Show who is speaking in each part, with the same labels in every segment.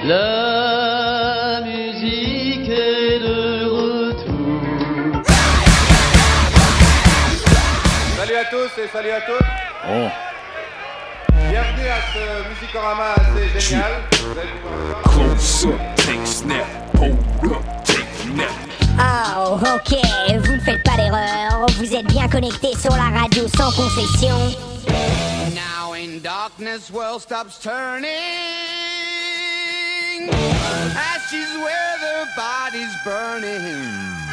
Speaker 1: La musique est de retour.
Speaker 2: Salut à tous et salut à toutes.
Speaker 3: Oh.
Speaker 2: Bienvenue à ce Musicorama assez génial. Vous allez pouvoir voir.
Speaker 3: Close up, take snap, hold up, take nap.
Speaker 4: Oh, ok, vous ne faites pas d'erreur. Vous êtes bien connectés sur la radio sans concession.
Speaker 5: Now in darkness, world stops turning. Ashes where the body's burning.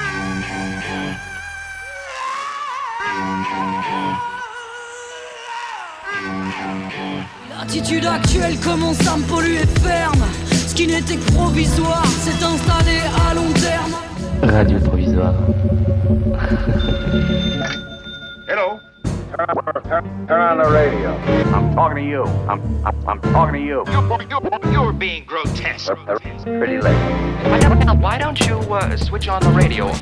Speaker 6: L'attitude actuelle commence à me polluer ferme. Ce qui n'était que provisoire s'est installé à long terme.
Speaker 1: Radio provisoire.
Speaker 2: Hello. Turn on the radio. I'm talking to you. I'm talking to you.
Speaker 7: You're being grotesque.
Speaker 2: Pretty late.
Speaker 7: Why don't you switch on the radio?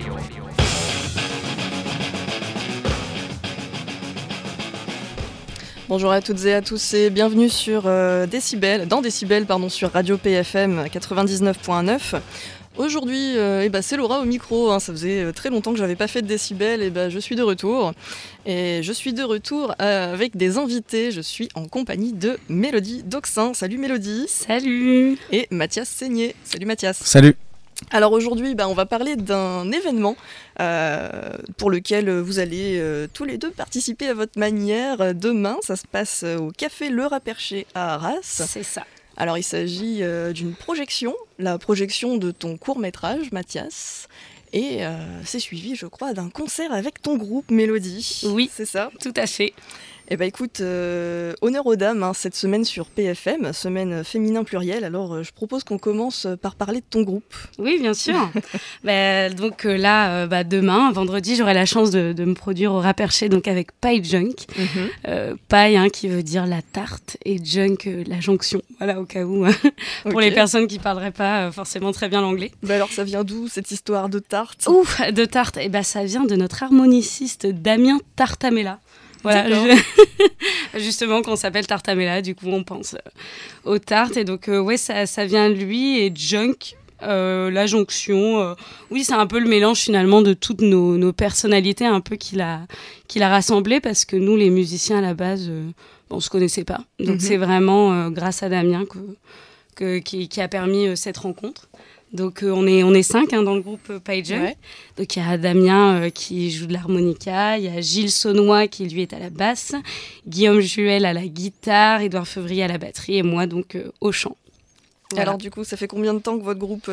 Speaker 8: Bonjour à toutes et à tous et bienvenue sur Décibel sur Radio PFM 99.9. Aujourd'hui, c'est Laura au micro, ça faisait très longtemps que j'avais pas fait de Décibel, et je suis de retour. Et je suis de retour avec des invités, je suis en compagnie de Mélodie Doxin. Salut Mélodie.
Speaker 9: Salut.
Speaker 8: Et Mathias Seigné. Salut Mathias.
Speaker 3: Salut.
Speaker 8: Alors aujourd'hui, on va parler d'un événement pour lequel vous allez tous les deux participer à votre manière. Demain, ça se passe au Café Le Rat-Perché à Arras.
Speaker 9: C'est ça.
Speaker 8: Alors il s'agit d'une projection, la projection de ton court-métrage, Mathias. Et c'est suivi, je crois, d'un concert avec ton groupe Mélodie.
Speaker 9: Oui,
Speaker 8: c'est ça.
Speaker 9: Tout à fait.
Speaker 8: Eh bien écoute, honneur aux dames, cette semaine sur PFM, semaine féminin pluriel. Alors je propose qu'on commence par parler de ton groupe.
Speaker 9: Oui, bien sûr. Donc là, demain, vendredi, j'aurai la chance de me produire au Rat-Perché, donc avec Paille Junk. Paille, qui veut dire la tarte, et Junk, la jonction. Voilà, au cas où, pour les personnes qui ne parleraient pas forcément très bien l'anglais.
Speaker 8: Alors ça vient d'où cette histoire de tarte ?
Speaker 9: De tarte, ça vient de notre harmoniciste Damien Tartamella. Voilà, justement, qu'on s'appelle Tartamella, du coup, on pense aux tartes. Et donc, ça vient de lui. Et Junk, la jonction, c'est un peu le mélange, finalement, de toutes nos personnalités, un peu qu'il a rassemblé, parce que nous, les musiciens, à la base, on se connaissait pas. Donc, c'est vraiment grâce à Damien qui a permis cette rencontre. Donc on est 5 dans le groupe Paige. Ouais. Donc il y a Damien qui joue de l'harmonica, il y a Gilles Saunois qui lui est à la basse, Guillaume Juel à la guitare, Édouard Feuvrier à la batterie et moi donc au chant. Voilà.
Speaker 8: Alors du coup, ça fait combien de temps que votre groupe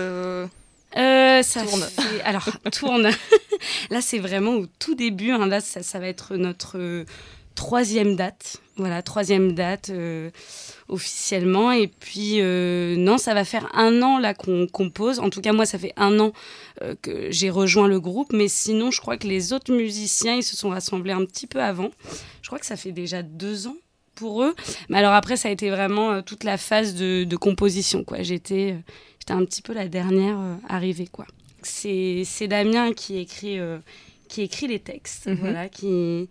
Speaker 9: tourne Là c'est vraiment au tout début, là ça va être notre troisième date. Voilà, troisième date officiellement. Et puis, ça va faire 1 an là qu'on compose. En tout cas, moi, ça fait 1 an que j'ai rejoint le groupe. Mais sinon, je crois que les autres musiciens, ils se sont rassemblés un petit peu avant. Je crois que ça fait déjà 2 ans pour eux. Mais alors après, ça a été vraiment toute la phase de composition, quoi. J'étais un petit peu la dernière arrivée, quoi. C'est Damien qui écrit les textes, voilà, qui...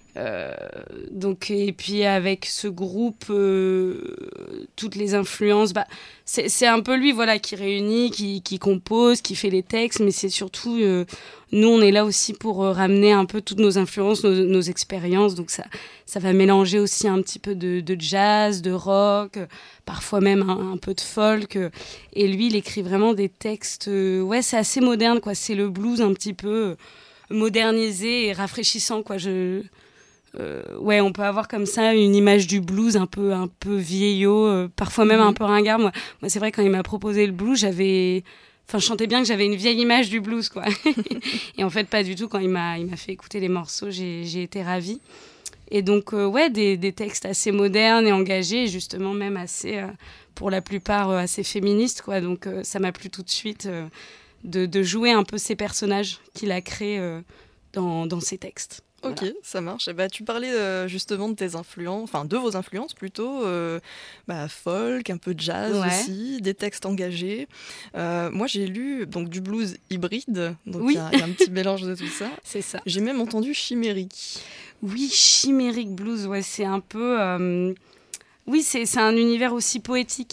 Speaker 9: et puis avec ce groupe, toutes les influences, c'est un peu lui, voilà, qui réunit, qui compose, qui fait les textes, mais c'est surtout nous, on est là aussi pour ramener un peu toutes nos influences, nos expériences, donc ça va mélanger aussi un petit peu de jazz, de rock, parfois même un peu de folk, et lui, il écrit vraiment des textes, c'est assez moderne, quoi, c'est le blues un petit peu modernisé et rafraîchissant, quoi. On peut avoir comme ça une image du blues un peu vieillot, parfois même un peu ringard. Moi, c'est vrai, quand il m'a proposé le blues, je chantais bien que j'avais une vieille image du blues, quoi. Et en fait, pas du tout. Quand il m'a fait écouter les morceaux, j'ai été ravie. Et donc, des textes assez modernes et engagés, et justement même assez, pour la plupart, assez féministes, quoi. Donc, ça m'a plu tout de suite de jouer un peu ces personnages qu'il a créés dans ses textes.
Speaker 8: Ok, voilà. Ça marche. Tu parlais justement de tes influences, enfin de vos influences plutôt, folk, un peu de jazz aussi, des textes engagés. Moi j'ai lu donc du blues hybride, donc il y a un petit mélange de tout ça.
Speaker 9: C'est ça.
Speaker 8: J'ai même entendu chimérique.
Speaker 9: Oui, chimérique blues, c'est un peu... c'est un univers aussi poétique.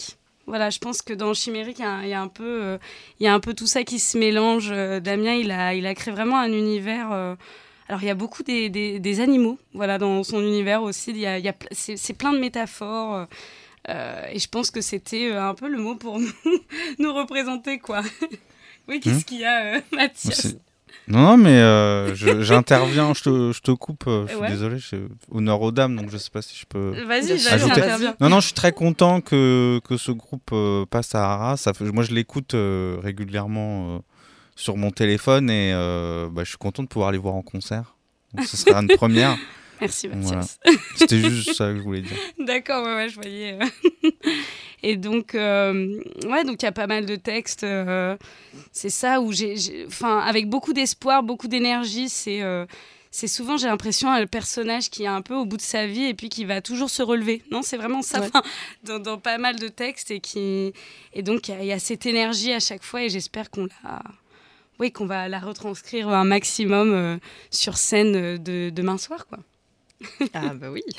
Speaker 9: Voilà, je pense que dans Chimérique, il y a un peu tout ça qui se mélange. Damien, il a créé vraiment un univers. Alors, il y a beaucoup des animaux, voilà, dans son univers aussi. C'est plein de métaphores. Et je pense que c'était un peu le mot pour nous représenter, quoi. Oui, qu'est-ce qu'il y a, Mathias ?
Speaker 10: Non, mais j'interviens, je te coupe, je suis désolé, je suis honneur aux dames, donc je sais pas si je peux
Speaker 9: Vas-y,
Speaker 10: interviens. Non, je suis très content que ce groupe passe à Arras. Moi, je l'écoute régulièrement sur mon téléphone et je suis content de pouvoir les voir en concert. Donc, ce sera une première.
Speaker 9: Merci Mathias.
Speaker 10: Voilà. C'était juste ça que je voulais dire.
Speaker 9: D'accord, ouais, je voyais. Et donc, donc il y a pas mal de textes. C'est ça où avec beaucoup d'espoir, beaucoup d'énergie. C'est souvent, j'ai l'impression, le personnage qui est un peu au bout de sa vie et puis qui va toujours se relever. Non, c'est vraiment ça, dans pas mal de textes et donc il y a cette énergie à chaque fois et j'espère qu'on va la retranscrire un maximum sur scène demain soir, quoi.
Speaker 8: Ah bah oui.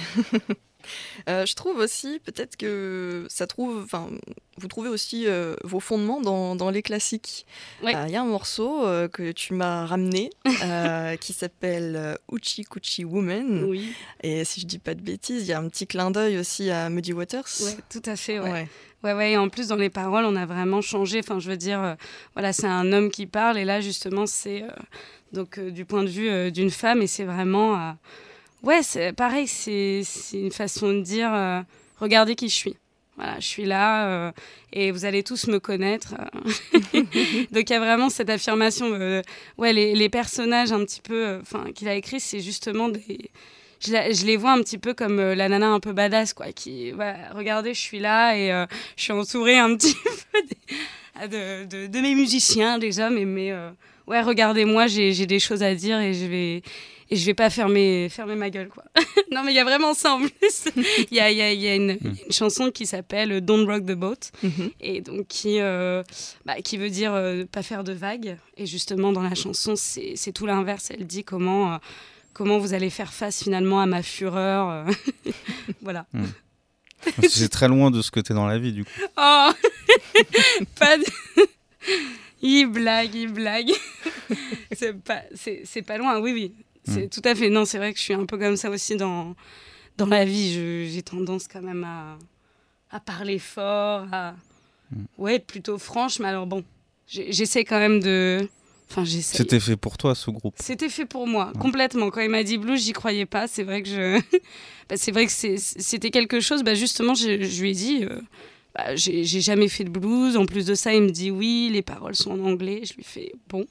Speaker 8: Je trouve aussi peut-être que vous trouvez aussi vos fondements dans les classiques. Il y a un morceau que tu m'as ramené qui s'appelle Hoochie Coochie Woman. Oui. Et si je dis pas de bêtises, il y a un petit clin d'œil aussi à Muddy Waters.
Speaker 9: Oui, tout à fait. Ouais, et en plus dans les paroles, on a vraiment changé. Enfin, je veux dire, c'est un homme qui parle et là justement c'est du point de vue d'une femme et c'est vraiment. C'est pareil, c'est une façon de dire regardez qui je suis. Voilà, je suis là et vous allez tous me connaître. Donc il y a vraiment cette affirmation. Les personnages un petit peu qu'il a écrits, c'est justement je les vois un petit peu comme la nana un peu badass, quoi. Regardez, je suis là et je suis entourée un petit peu de mes musiciens déjà, mais regardez-moi, j'ai des choses à dire et je vais pas fermer ma gueule, quoi. Non, mais il y a vraiment ça en plus. Il y a une chanson qui s'appelle Don't Rock the Boat, et donc qui veut dire pas faire de vagues. Et justement, dans la chanson, c'est tout l'inverse. Elle dit comment vous allez faire face finalement à ma fureur. Voilà.
Speaker 10: C'est très loin de ce que t'es dans la vie, du coup.
Speaker 9: Oh pas de... Il blague. C'est pas loin, oui. C'est tout à fait. Non, c'est vrai que je suis un peu comme ça aussi dans la vie. J'ai tendance quand même à parler fort, être plutôt franche. Mais alors bon, j'essaie quand même de... j'essaie.
Speaker 10: C'était fait pour toi, ce groupe.
Speaker 9: C'était fait pour moi, complètement. Quand il m'a dit blues, j'y croyais pas. C'est vrai que c'est vrai que c'était quelque chose. Justement, je lui ai dit... j'ai jamais fait de blues. En plus de ça, il me dit oui, les paroles sont en anglais. Je lui fais bon.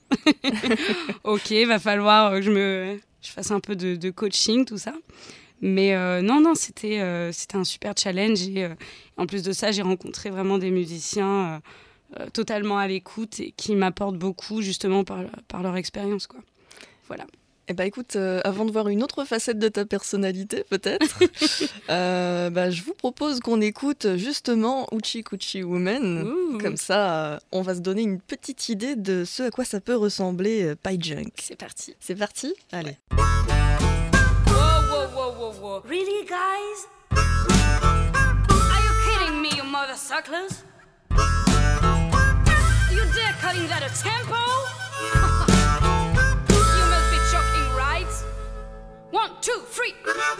Speaker 9: Ok, va falloir que je fasse un peu de coaching, tout ça. Mais non, c'était un super challenge. Et en plus de ça, j'ai rencontré vraiment des musiciens totalement à l'écoute et qui m'apportent beaucoup justement par leur expérience, quoi. Voilà.
Speaker 8: Eh ben écoute, avant de voir une autre facette de ta personnalité, peut-être, je vous propose qu'on écoute justement Hoochie Coochie Woman. Comme ça, on va se donner une petite idée de ce à quoi ça peut ressembler Pie Junk.
Speaker 9: C'est parti.
Speaker 8: C'est parti ? Allez.
Speaker 6: Whoa. Really, guys? Are you kidding me, you mother sucklers? You dare cutting that a tempo? 1, 2, 3.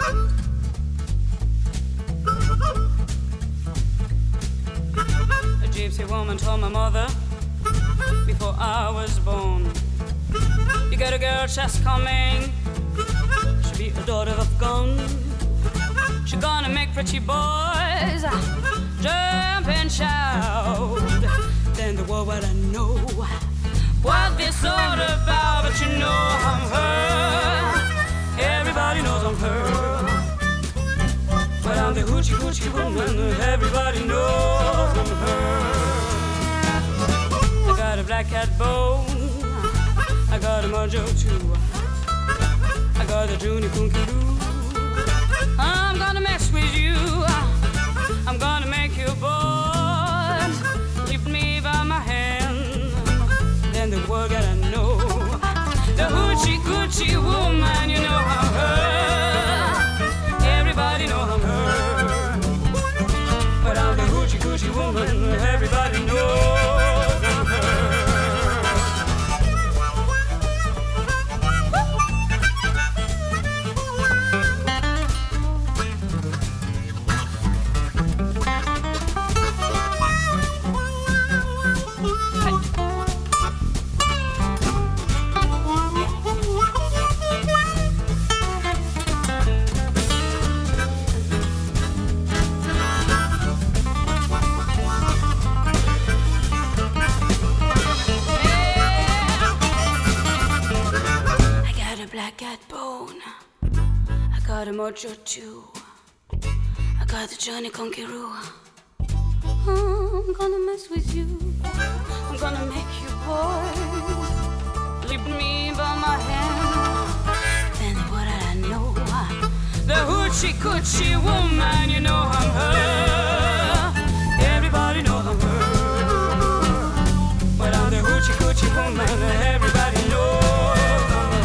Speaker 6: A gypsy woman told my mother before I was born, you got a girl just coming, she'll be a daughter of gun. She's gonna make pretty boys jump and shout. Then the world will know what this all about, but you know I'm her. Everybody knows I'm her. But I'm the hoochie coochie woman. Everybody knows I'm her. I got a black cat bone, I got a mojo too, I got a Junie Kunkaroo. I'm gonna mess with you, I'm gonna make you boys lift me by my hand. Then the world gotta know the hoochie coochie woman, you know I'm her. Everybody know I'm her. But I'm the hoochie coochie woman. got a mojo too. I got the Johnny Conqueror. I'm gonna mess with you. I'm gonna make you boys leave me by my hand. Then what I know, the hoochie coochie woman, you know I'm her. Everybody know I'm her. But I'm the hoochie coochie woman, everybody knows I'm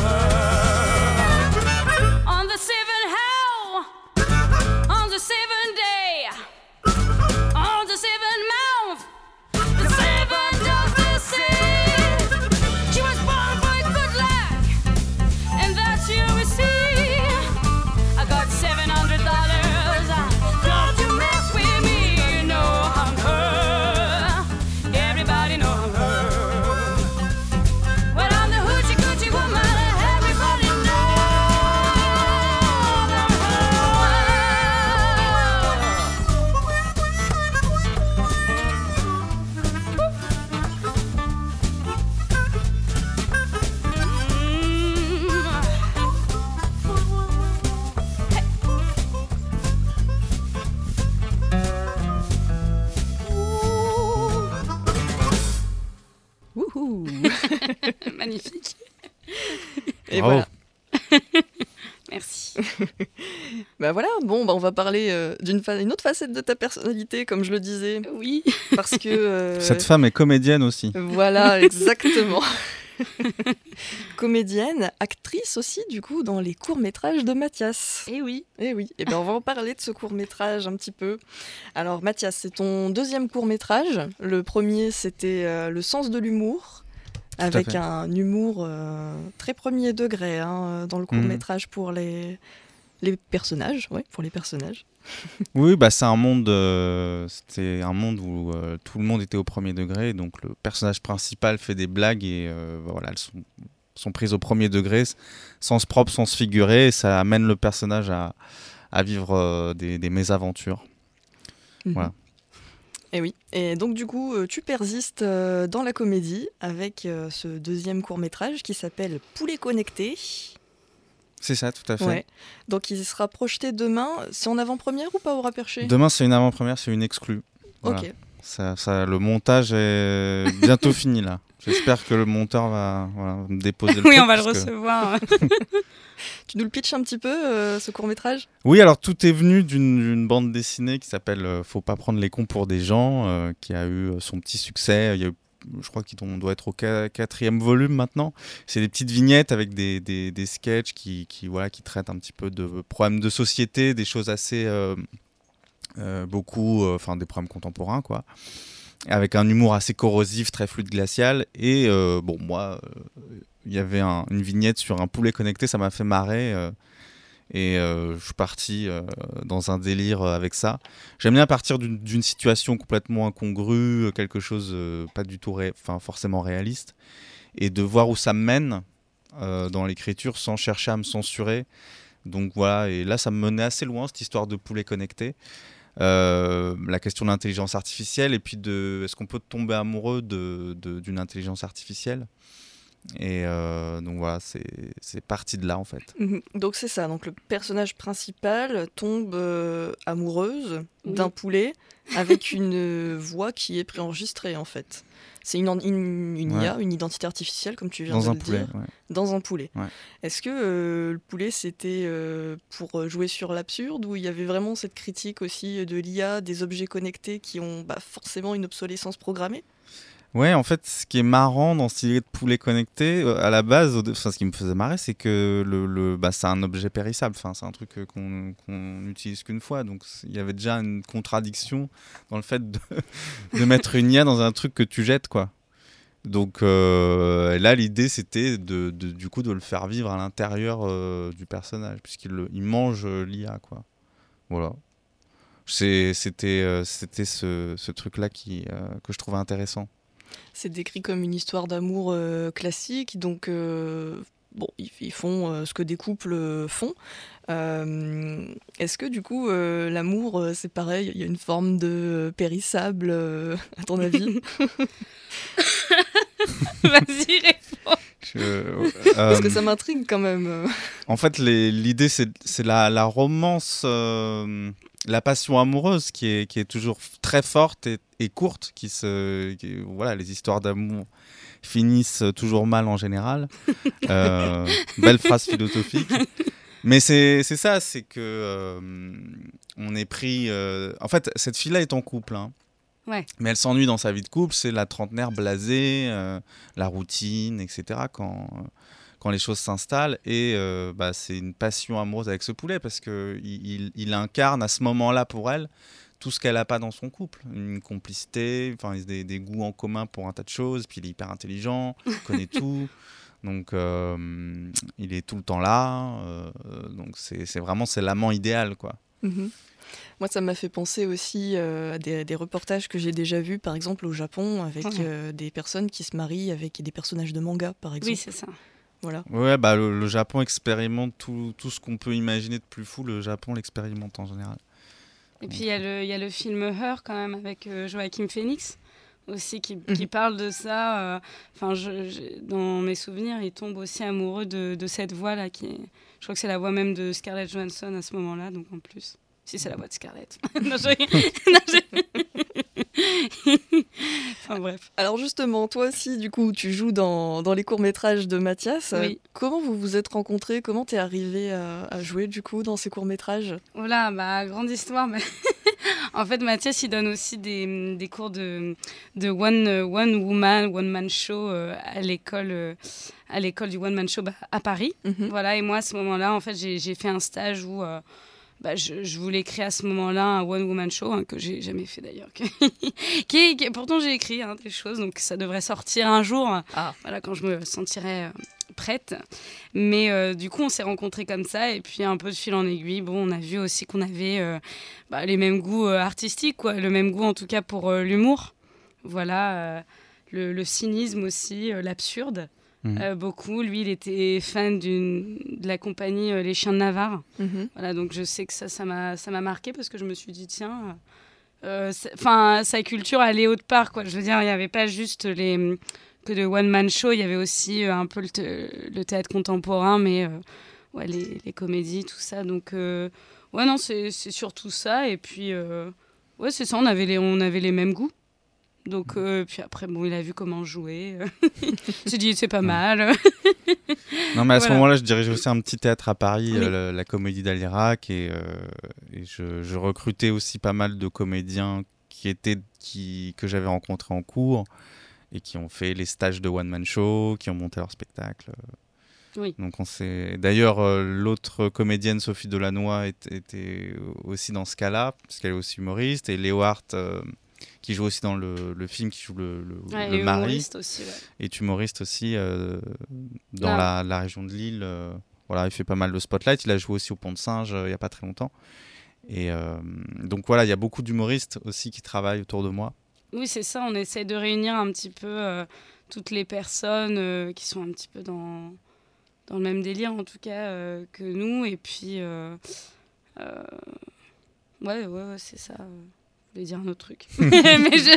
Speaker 6: her. On the seventh hell, on the seventh day, on the seventh mouth, the seventh of the sea. She was born for good luck, and that's you will see. I got $700. Don't you mess with me, you know I'm her. Everybody know I'm her. Well, I'm the hoochie coochie woman, everybody knows I'm
Speaker 8: Wouhou.
Speaker 9: Magnifique.
Speaker 8: Et
Speaker 10: Bravo.
Speaker 8: voilà.
Speaker 9: Merci.
Speaker 8: Bah voilà, bon, bah on va parler une autre facette de ta personnalité, comme je le disais.
Speaker 9: Oui.
Speaker 8: Parce que.
Speaker 10: Cette femme est comédienne aussi.
Speaker 8: Voilà, exactement. Comédienne, actrice aussi, du coup, dans les courts-métrages de Mathias.
Speaker 9: Eh oui.
Speaker 8: Eh oui, et ben on va en parler de ce court-métrage un petit peu. Alors Mathias, c'est ton deuxième court-métrage. Le premier, c'était Le sens de l'humour, avec
Speaker 10: fait.
Speaker 8: un humour très premier degré dans le court-métrage pour les personnages. Ouais, pour les personnages.
Speaker 10: Oui, bah c'est un monde, c'était un monde où tout le monde était au premier degré, donc le personnage principal fait des blagues et voilà, elles sont prises au premier degré, sens propre, sens figuré, et ça amène le personnage à vivre des mésaventures. Voilà.
Speaker 8: Et oui, et donc du coup, tu persistes dans la comédie avec ce deuxième court-métrage qui s'appelle Poulet connecté.
Speaker 10: C'est ça, tout à fait.
Speaker 8: Ouais. Donc il sera projeté demain. C'est en avant-première ou pas au Rat Perché ?
Speaker 10: Demain, c'est une avant-première, c'est une exclue. Voilà.
Speaker 8: Ok.
Speaker 10: Le montage est bientôt fini là. J'espère que le monteur va me déposer le
Speaker 9: Oui,
Speaker 10: truc,
Speaker 9: on va le
Speaker 10: parce que-
Speaker 9: recevoir.
Speaker 8: Tu nous le pitches un petit peu, ce court-métrage ?
Speaker 10: Oui, alors tout est venu d'une bande dessinée qui s'appelle Faut pas prendre les cons pour des gens, qui a eu son petit succès. Il y a eu, je crois qu'on doit être au 4e volume maintenant. C'est des petites vignettes avec des sketchs qui traitent un petit peu de problèmes de société, des choses assez des problèmes contemporains, quoi. Avec un humour assez corrosif, très fluide, glacial. Et moi, il y avait une vignette sur un poulet connecté, ça m'a fait marrer. Je suis parti dans un délire avec ça. J'aime bien partir d'une situation complètement incongrue, quelque chose pas du tout forcément réaliste, et de voir où ça me mène dans l'écriture sans chercher à me censurer. Donc voilà, et là ça me menait assez loin, cette histoire de poulet connecté. La question de l'intelligence artificielle, et puis est-ce qu'on peut tomber amoureux d'une intelligence artificielle. Et donc voilà, c'est parti de là en fait.
Speaker 8: Donc c'est ça, donc le personnage principal tombe amoureuse d'un poulet avec une voix qui est préenregistrée en fait. C'est une IA, une identité artificielle comme tu viens de le dire, dans un poulet.
Speaker 10: Ouais.
Speaker 8: Est-ce que le poulet c'était pour jouer sur l'absurde, ou il y avait vraiment cette critique aussi de l'IA, des objets connectés qui ont forcément une obsolescence programmée ?
Speaker 10: Ouais, en fait, ce qui est marrant dans cette idée de poulet connecté, à la base, ce qui me faisait marrer, c'est que c'est un objet périssable. Enfin, c'est un truc qu'on n'utilise qu'une fois. Donc, il y avait déjà une contradiction dans le fait de mettre une IA dans un truc que tu jettes, quoi. Donc là, l'idée, c'était du coup de le faire vivre à l'intérieur du personnage, puisqu'il mange l'IA, quoi. Voilà. C'était ce truc-là que je trouvais intéressant.
Speaker 8: C'est décrit comme une histoire d'amour classique, donc ils font ce que des couples font. Est-ce que du coup, l'amour, c'est pareil, il y a une forme de périssable, à ton avis ?
Speaker 9: Vas-y, réponds.
Speaker 8: Parce que ça m'intrigue quand même.
Speaker 10: En fait, l'idée, c'est la romance, la passion amoureuse qui est toujours très forte et courte. Voilà, les histoires d'amour finissent toujours mal en général. Belle phrase philosophique. Mais c'est ça, c'est que on est pris... En fait, cette fille-là est en couple, hein.
Speaker 9: Ouais.
Speaker 10: Mais elle s'ennuie dans sa vie de couple, c'est la trentenaire blasée, la routine, etc. Quand les choses s'installent. Et c'est une passion amoureuse avec ce poulet parce qu'il incarne à ce moment-là pour elle tout ce qu'elle n'a pas dans son couple. Une complicité, des goûts en commun pour un tas de choses. Puis il est hyper intelligent, il connaît tout. Donc il est tout le temps là. Donc c'est vraiment l'amant idéal, quoi.
Speaker 8: Mm-hmm. Moi, ça m'a fait penser aussi à des reportages que j'ai déjà vus, par exemple au Japon, avec des personnes qui se marient avec des personnages de manga, par exemple.
Speaker 9: Oui, c'est ça.
Speaker 8: Voilà.
Speaker 10: Ouais, le Japon expérimente tout ce qu'on peut imaginer de plus fou. Le Japon l'expérimente en général.
Speaker 9: Et puis il y a le film Her quand même avec Joaquin Phoenix aussi qui parle de ça. Dans mes souvenirs, il tombe aussi amoureux de cette voix-là. Je crois que c'est la voix même de Scarlett Johansson à ce moment-là, donc en plus. Si c'est la voix de Scarlett. Enfin bref.
Speaker 8: Alors justement, toi aussi, du coup, tu joues dans les courts-métrages de Mathias.
Speaker 9: Oui.
Speaker 8: Comment vous vous êtes rencontrés ? Comment t'es arrivé à jouer, du coup, dans ces courts-métrages ?
Speaker 9: Voilà, grande histoire. En fait, Mathias, il donne aussi des cours de one-man show à l'école du one-man show à Paris. Mm-hmm. Voilà, et moi, à ce moment-là, en fait, j'ai fait un stage où... je voulais créer à ce moment-là un one-woman show, que j'ai jamais fait d'ailleurs. Pourtant, j'ai écrit des choses, donc ça devrait sortir un jour, voilà, quand je me sentirai prête. Mais du coup, on s'est rencontrés comme ça, et puis un peu de fil en aiguille, on a vu aussi qu'on avait les mêmes goûts artistiques, quoi, le même goût en tout cas pour l'humour. Voilà, le cynisme aussi, l'absurde. Beaucoup. Lui, il était fan de la compagnie Les Chiens de Navarre. Mm-hmm. Voilà, donc je sais que ça m'a marqué parce que je me suis dit, tiens, sa culture allait autre part, quoi. Je veux dire, il n'y avait pas juste que de one-man show, il y avait aussi un peu le théâtre contemporain, mais les comédies, tout ça. Donc, non, c'est surtout ça. Et puis, c'est ça, on avait les mêmes goûts. Donc, puis après, il a vu comment jouer. Il s'est dit, c'est pas mal.
Speaker 10: Non, mais à ce moment-là, je dirigeais aussi un petit théâtre à Paris, la Comédie d'Alirac. Et je recrutais aussi pas mal de comédiens que j'avais rencontrés en cours et qui ont fait les stages de one-man show, qui ont monté leur spectacle.
Speaker 9: Oui.
Speaker 10: Donc, D'ailleurs, l'autre comédienne, Sophie Delannoy, était aussi dans ce cas-là, parce qu'elle est aussi humoriste. Et Léo Hart... qui joue aussi dans le film, qui joue le mari,
Speaker 9: aussi,
Speaker 10: est humoriste aussi dans la région de Lille. Voilà, il fait pas mal de spotlight. Il a joué aussi au Pont de Singe il n'y a pas très longtemps. Et donc voilà, il y a beaucoup d'humoristes aussi qui travaillent autour de moi.
Speaker 9: Oui, c'est ça. On essaie de réunir un petit peu toutes les personnes qui sont un petit peu dans le même délire, en tout cas, que nous. Et puis, c'est ça. Je voulais dire un autre truc. Mais j'ai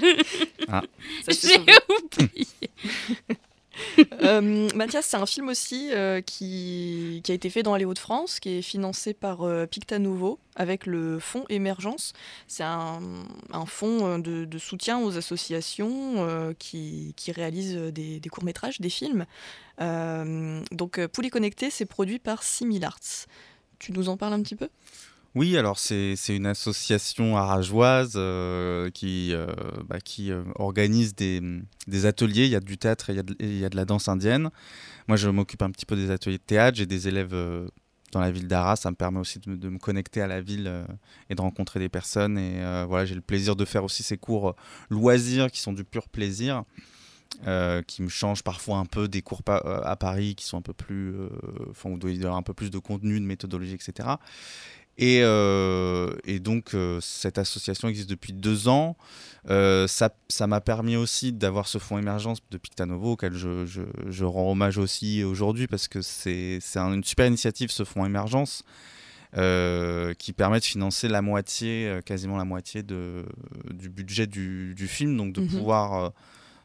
Speaker 9: oublié.
Speaker 8: Mathias, c'est un film aussi qui a été fait dans les Hauts-de-France, qui est financé par Picta Novo avec le fonds Émergence. C'est un fonds de soutien aux associations qui réalisent des courts-métrages, des films. Donc Poulet Connecté, c'est produit par Simil Arts. Tu nous en parles un petit peu ?
Speaker 10: Oui, alors c'est une association arageoise qui organise des ateliers. Il y a du théâtre et il y a de la danse indienne. Moi, je m'occupe un petit peu des ateliers de théâtre. J'ai des élèves dans la ville d'Arras. Ça me permet aussi de me connecter à la ville et de rencontrer des personnes. Et j'ai le plaisir de faire aussi ces cours loisirs qui sont du pur plaisir. Qui me changent parfois un peu des cours à Paris qui sont un peu plus... où il doit y avoir un peu plus de contenu, de méthodologie, etc. Et donc, cette association existe depuis 2 ans. Ça m'a permis aussi d'avoir ce fonds émergence de Picta Novo, auquel je rends hommage aussi aujourd'hui, parce que c'est une super initiative, ce fonds émergence, qui permet de financer quasiment la moitié du budget du film, donc de pouvoir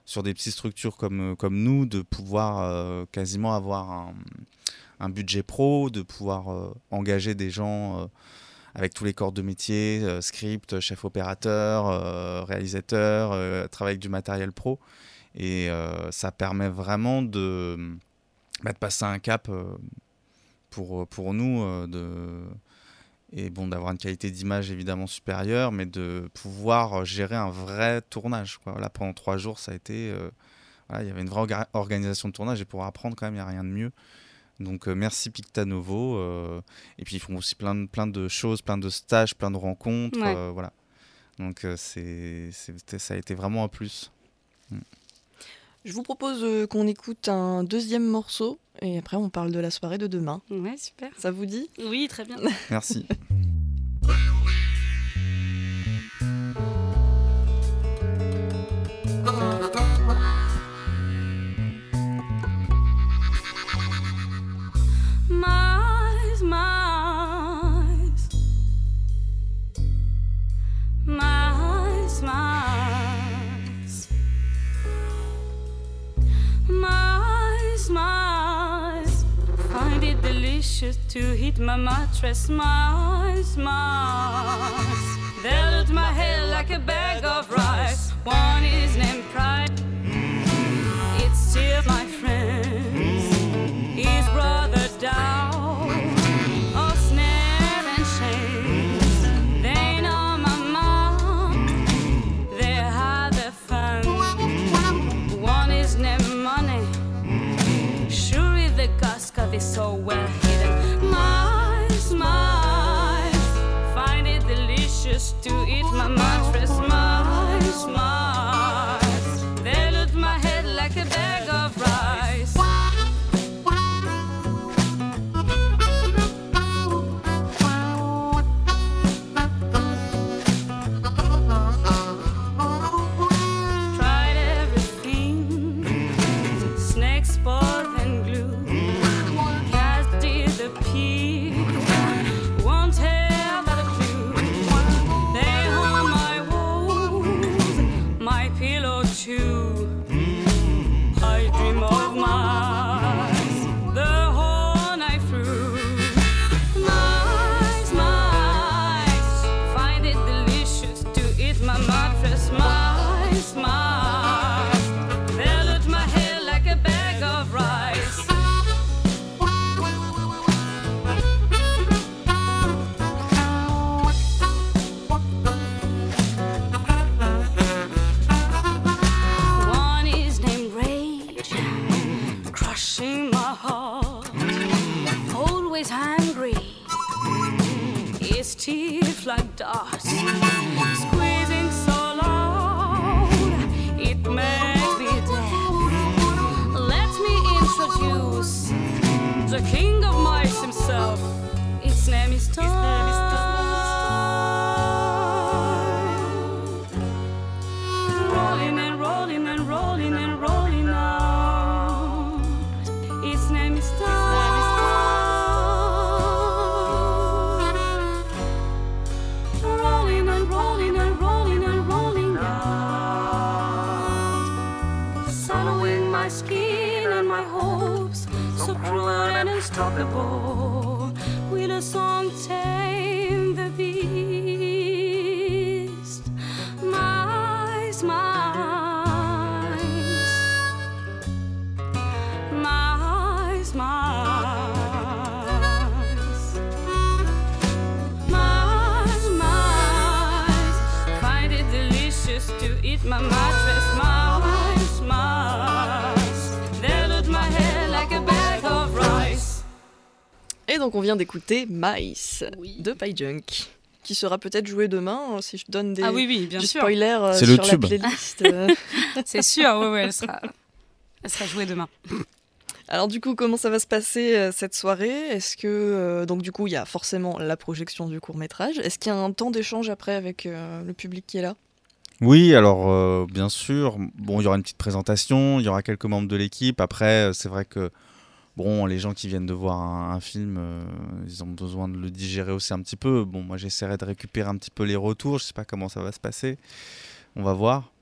Speaker 10: sur des petites structures comme nous, de pouvoir quasiment avoir un budget pro, de pouvoir engager des gens avec tous les corps de métier, script, chef opérateur, réalisateur, travailler avec du matériel pro. Et ça permet vraiment de passer un cap pour nous, et bon, d'avoir une qualité d'image évidemment supérieure, mais de pouvoir gérer un vrai tournage, quoi. Là, pendant 3 jours, ça a été... il y avait une vraie organisation de tournage, et pour apprendre, quand même, il n'y a rien de mieux. Donc merci Pictanovo, et puis ils font aussi plein de choses, plein de stages, plein de rencontres, voilà. Donc ça a été vraiment un plus.
Speaker 8: Je vous propose qu'on écoute un deuxième morceau et après on parle de la soirée de demain.
Speaker 9: Ouais, super.
Speaker 8: Ça vous dit ?
Speaker 9: Oui, très bien.
Speaker 10: Merci.
Speaker 6: To hit my mattress, Mars. They'll loot my head like a bag of rice. One is named Pride. It's still my friend. His brother down. Oh, snare and shame. They know my mom. They had their fun. One is named Money. Sure, the Gascov is so well hidden. Find it delicious to eat my mattress, Mars. They loot my head like a bag of rice. Tried everything, snakes, sport and glue. Like darts, squeezing so loud, it makes me deaf. Let me introduce the king of mice himself. His name is Time. Rolling and rolling and rolling and rolling out. His name is Time. Unstoppable, will a song tame the beast? Mice, mice, mice, mice, mice, mice. Find it delicious to eat my mattress, mice, mice. They loot my hair like a bag of rice.
Speaker 8: Et donc on vient d'écouter Mice de Pyjunk, qui sera peut-être joué demain si je donne des
Speaker 9: bien sûr.
Speaker 8: spoilers
Speaker 10: sur
Speaker 8: la
Speaker 10: playlist.
Speaker 9: C'est sûr, ouais, elle sera jouée demain.
Speaker 8: Alors du coup, comment ça va se passer cette soirée ? Est-ce que donc du coup il y a forcément la projection du court-métrage. Est-ce qu'il y a un temps d'échange après avec le public qui est là ?
Speaker 10: Oui, alors bien sûr. Bon, il y aura une petite présentation, il y aura quelques membres de l'équipe. Après, c'est vrai que bon, les gens qui viennent de voir un film, ils ont besoin de le digérer aussi un petit peu. Bon, moi, j'essaierai de récupérer un petit peu les retours. Je ne sais pas comment ça va se passer. On va voir.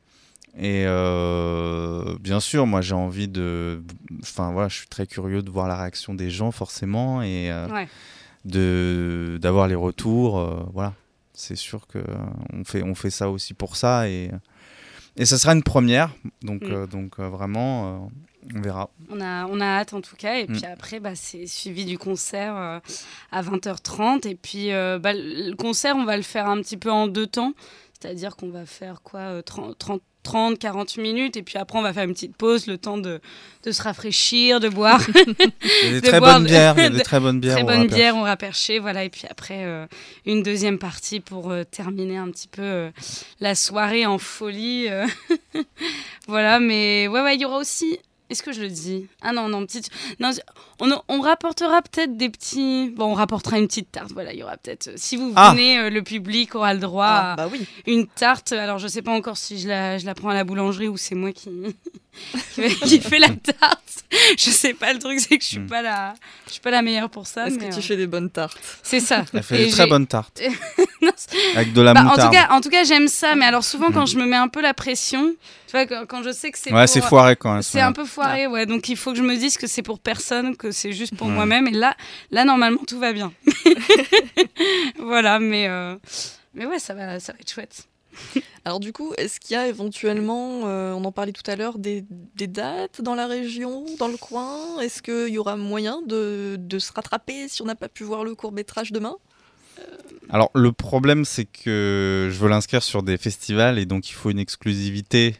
Speaker 10: Et bien sûr, moi j'ai envie de... Enfin voilà, je suis très curieux de voir la réaction des gens forcément et d'avoir les retours. Voilà, c'est sûr qu'on fait ça aussi pour ça et ça sera une première. Donc vraiment, on verra.
Speaker 9: On a hâte en tout cas. Et puis après, c'est suivi du concert à 20h30. Et puis le concert, on va le faire un petit peu en 2 temps. C'est-à-dire qu'on va faire 30-40 minutes et puis après on va faire une petite pause, le temps de se rafraîchir, de boire.
Speaker 10: Il y a des très bonnes bières. Il y a des très bonnes bières.
Speaker 9: Très bonnes bières, on va percher, voilà. Et puis après une deuxième partie pour terminer un petit peu la soirée en folie. Voilà, mais ouais, il y aura aussi... Est-ce que je le dis ? Ah non, petite... Non, on rapportera peut-être des petits... Bon, on rapportera une petite tarte, voilà, il y aura peut-être... Si vous venez, le public aura le droit à une tarte. Alors, je sais pas encore si je la prends à la boulangerie ou c'est moi qui fait la tarte. Je sais pas, le truc, c'est que je suis pas la meilleure pour ça.
Speaker 8: Est-ce que tu fais des bonnes tartes ?
Speaker 9: C'est ça.
Speaker 10: Elle fait des très bonnes tartes. Non, avec de la moutarde.
Speaker 9: En tout cas, j'aime ça, mais alors souvent, quand je me mets un peu la pression... Tu vois, quand je sais que c'est
Speaker 10: c'est foiré quand même.
Speaker 9: C'est un peu foiré, ouais. Donc il faut que je me dise que c'est pour personne, que c'est juste pour moi-même. Et là, normalement, tout va bien. Voilà, mais ouais, ça va être chouette.
Speaker 8: Alors du coup, est-ce qu'il y a éventuellement, on en parlait tout à l'heure, des dates dans la région, dans le coin ? Est-ce qu'il y aura moyen de se rattraper si on n'a pas pu voir le court-métrage demain ?
Speaker 10: Alors le problème c'est que je veux l'inscrire sur des festivals et donc il faut une exclusivité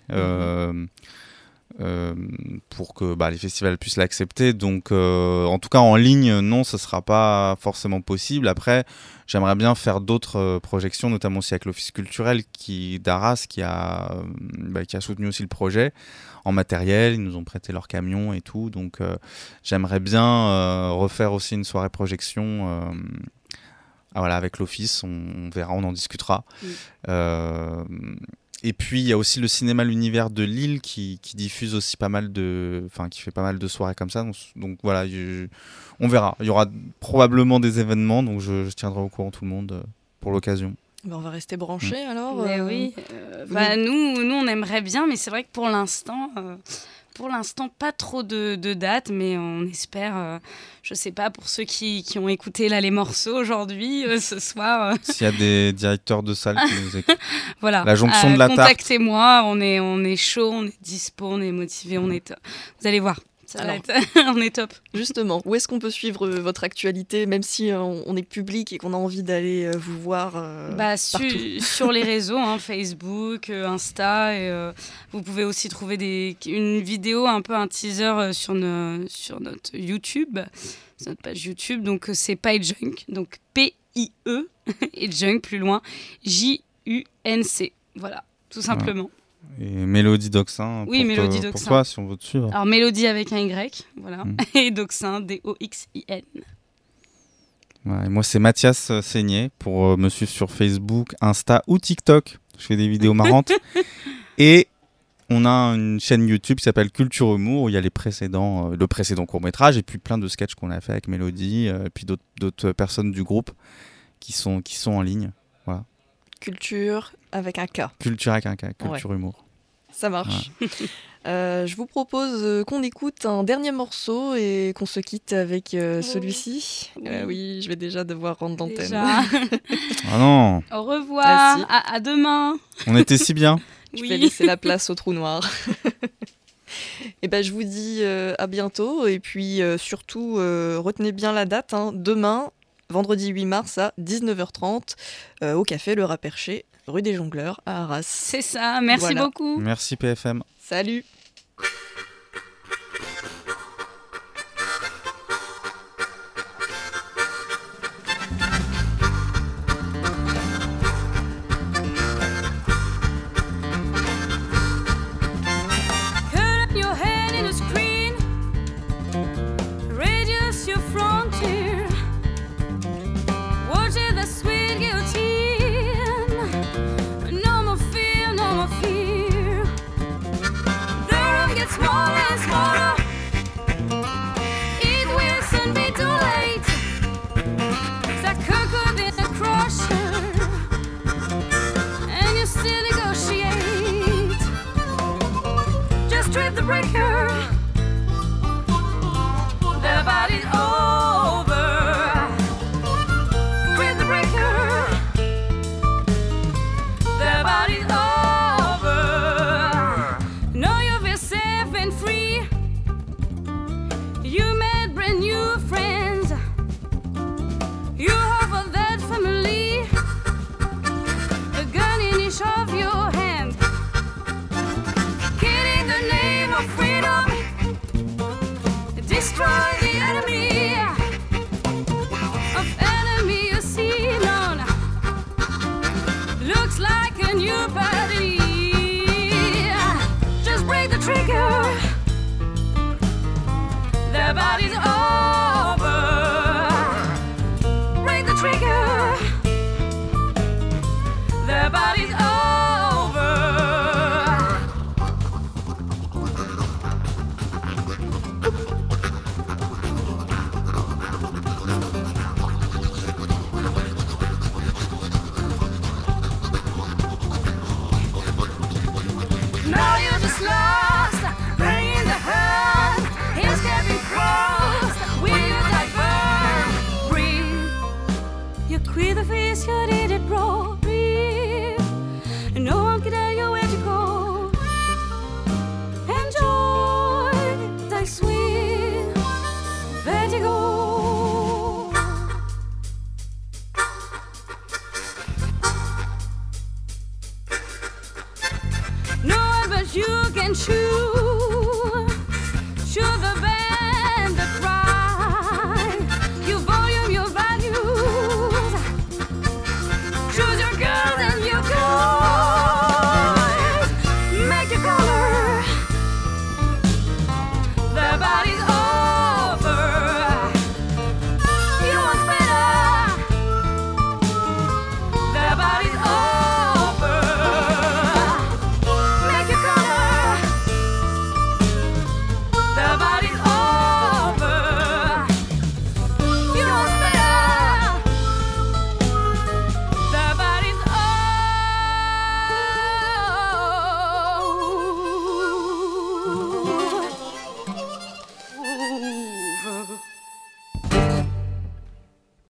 Speaker 10: pour que les festivals puissent l'accepter. Donc en tout cas en ligne, non, ça ne sera pas forcément possible. Après, j'aimerais bien faire d'autres projections, notamment aussi avec l'Office culturel d'Arras qui a soutenu aussi le projet en matériel. Ils nous ont prêté leur camion et tout. Donc j'aimerais bien refaire aussi une soirée projection avec l'Office, on verra, on en discutera. Et puis il y a aussi le cinéma L'Univers de Lille qui diffuse aussi qui fait pas mal de soirées comme ça. Donc voilà, on verra. Il y aura probablement des événements, donc je tiendrai au courant tout le monde pour l'occasion.
Speaker 8: On va rester branchés alors.
Speaker 9: Mais oui. Nous on aimerait bien, mais c'est vrai que pour l'instant, pas trop de dates, mais on espère, je sais pas, pour ceux qui ont écouté là les morceaux aujourd'hui, ce soir.
Speaker 10: S'il y a des directeurs de salle qui nous écoutent.
Speaker 9: Voilà.
Speaker 10: La jonction de la tarte.
Speaker 9: Contactez-moi, on est chaud, on est dispo, on est motivé, vous allez voir. On est top.
Speaker 8: Justement, où est-ce qu'on peut suivre votre actualité, même si on est public et qu'on a envie d'aller vous voir partout
Speaker 9: sur les réseaux, Facebook, Insta. Et, vous pouvez aussi trouver une vidéo, un peu un teaser sur notre YouTube, sur notre page YouTube. Donc c'est Pie Junk, donc P-I-E et Junk plus loin, J-U-N-C. Voilà, tout simplement.
Speaker 10: Et Mélodie Doxin,
Speaker 9: Mélodie Doxin.
Speaker 10: Pourquoi, si on veut te suivre.
Speaker 9: Alors, Mélodie avec un Y, voilà. Et Doxin, D-O-X-I-N.
Speaker 10: Ouais, moi, c'est Mathias Seigné pour me suivre sur Facebook, Insta ou TikTok. Je fais des vidéos marrantes. Et on a une chaîne YouTube qui s'appelle Culture Humour, où il y a le précédent court-métrage et puis plein de sketchs qu'on a fait avec Mélodie, et puis d'autres personnes du groupe qui sont en ligne. Voilà.
Speaker 8: Culture avec un K.
Speaker 10: Culture avec un K, Culture Humour.
Speaker 8: Ça marche. Ouais. Je vous propose qu'on écoute un dernier morceau et qu'on se quitte avec celui-ci. Oui, je vais déjà devoir rendre l'antenne.
Speaker 10: Ah non.
Speaker 9: Au revoir, à demain.
Speaker 10: On était si bien.
Speaker 8: Je vais laisser la place au trou noir. Et je vous dis à bientôt et puis surtout retenez bien la date, demain, vendredi 8 mars à 19h30 au café Le Rat Perché, rue des Jongleurs à Arras.
Speaker 9: C'est ça, merci beaucoup.
Speaker 10: Merci PFM.
Speaker 8: Salut.
Speaker 11: There
Speaker 6: looks like a new party. Just break the trigger. Their body's over. Break the trigger. Their body's over. Now you're just lost, playing the hurt. He's getting frost, weird like burn. Breathe, you quit the face, you did it wrong. Breathe, and no one can tell you where to go. Enjoy thy sweet vertigo. No one but you can choose.